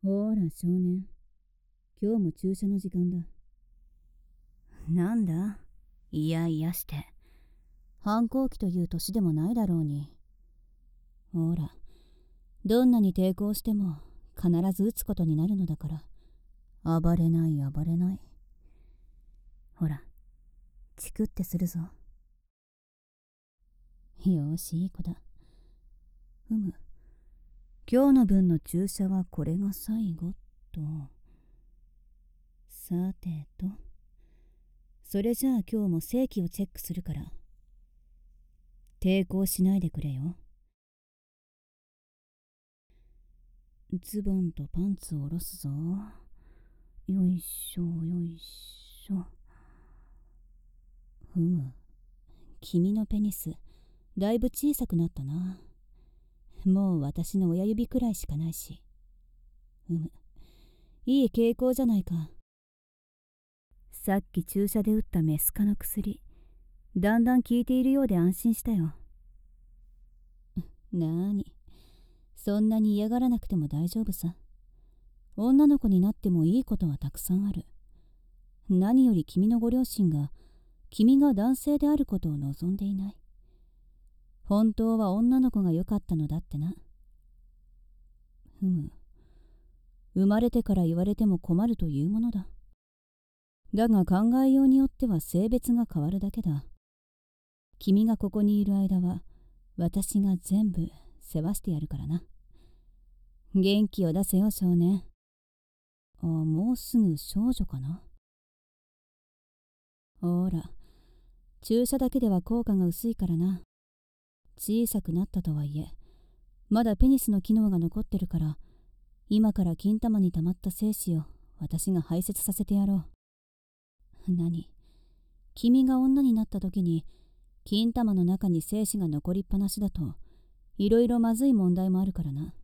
ほら少年、今日も注射の時間だ。なんだ、いやいやして。反抗期という年でもないだろうに。ほら、どんなに抵抗しても必ず撃つことになるのだから、暴れない暴れない。ほら、チクってするぞ。よーし、いい子だ。ふむ。今日の分の注射はこれが最後と。さてと。それじゃあ今日も正規をチェックするから。抵抗しないでくれよ。ズボンとパンツを下ろすぞ。よいしょよいしょ。ふむ。君のペニス、だいぶ小さくなったな。もう私の親指くらいしかないし。ふむ。いい傾向じゃないか。さっき注射で打ったメス科の薬、だんだん効いているようで安心したよ。なーに、そんなに嫌がらなくても大丈夫さ。女の子になってもいいことはたくさんある。何より君のご両親が君が男性であることを望んでいない。本当は女の子が良かったのだってな。ふむ。生まれてから言われても困るというものだ。だが考えようによっては性別が変わるだけだ。君がここにいる間は私が全部世話してやるからな。元気を出せよ少年。もうすぐ少女かな。ほら、注射だけでは効果が薄いからな。小さくなったとはいえ、まだペニスの機能が残ってるから、今から金玉に溜まった精子を私が排泄させてやろう。何？君が女になった時に、金玉の中に精子が残りっぱなしだと、いろいろまずい問題もあるからな。